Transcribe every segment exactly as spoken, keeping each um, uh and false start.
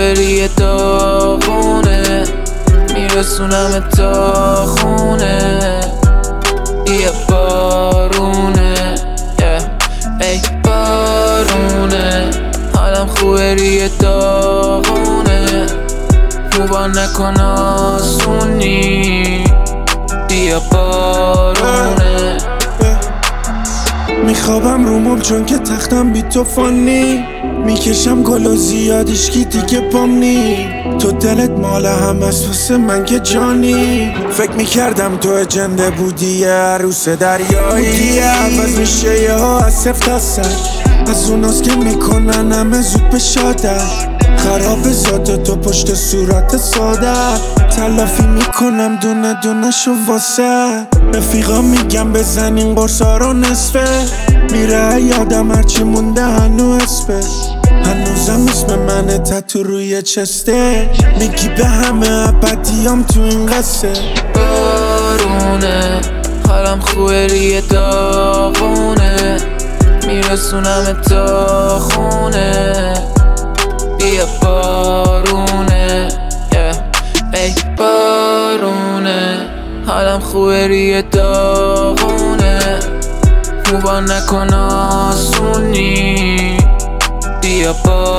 خوبه ریه داغونه، میرسونم تا خونه. یه بارونه yeah. ای بارونه، حالم خوبه ریه داغونه، خوبا نکن آسونی. بیا بارونه. میخوابم رو مبل چون که تختم بی تو فانی، میکشم گل و زیادیش کی دیگه پام نی. تو دلت مال هم از واسه من که جانی، فکر میکردم تو اجنده بودی یه عروس دریایی بودی، عوض میشه یه ها از صفر تا صد، از اوناست که میکنن همه زود به شادر. خراب ذات تو پشت صورت ساده، تلافی میکنم دونه دونه شو واسه رفیقا، میگم بزنین قرصا رو نصفه. میره یادم هرچی مونده هنو اسمه، هنوزم اسم منه تتو روی چسته. میگی به همه ابدیام تو این قصه. بارونه، حالم خوبه ریه داغونه، میرسونم تا خونه. بیا بارونه yeah. ای بارونه، حالم خوبه ریه داغونه، خوبا نکن آسونی. بیا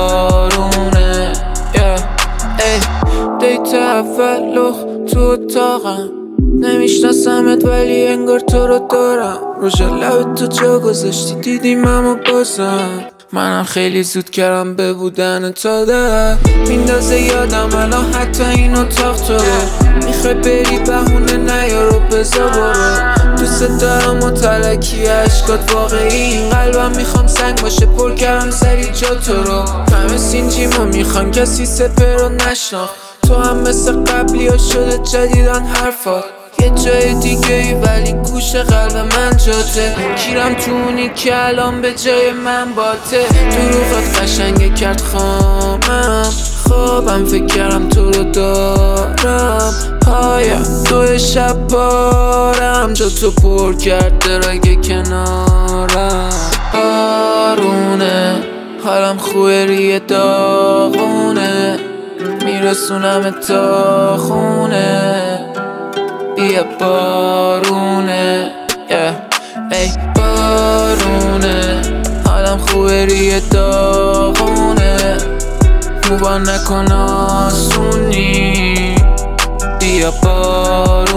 بارونه yeah. ای دیت اول لخ تو اتاقم، نمیشناسمت ولی انگار تو رو دارم. روژ لب تو جا گذاشتی دیدیم اما بازم، منم خیلی زود کردم به بودن تا ده. میندازه یادم الان حتی این اتاق تو رو، میخوای بری بهونه نیارو بزا برو. دوست دارم و تلکی عشقات واقعی، این قلبم میخوام سنگ باشه پر کردم سری جا تو رو. همه سینجیمو میخوان کسی سپر رو نشناخت، تو هم مثل قبلی ها شده جدیدن حرفات. یه جای دیگه ای ولی گوش قلب من جاته، کیرم تو اونی که الان به جای من باته. دروغت قشنگه کرد خامم، خوابم فکر کردم تو رو دارم. پایم تو شب بارم، جا تو پر کرد درگه کنارم. بارونه، حالم خوبه ریه داغونه، میرسونم تا خونه. بیا بارونه yeah. ای بارونه، حالم خوبه ریه داغونه، خوبا نکن آسونی. بیا بارونه.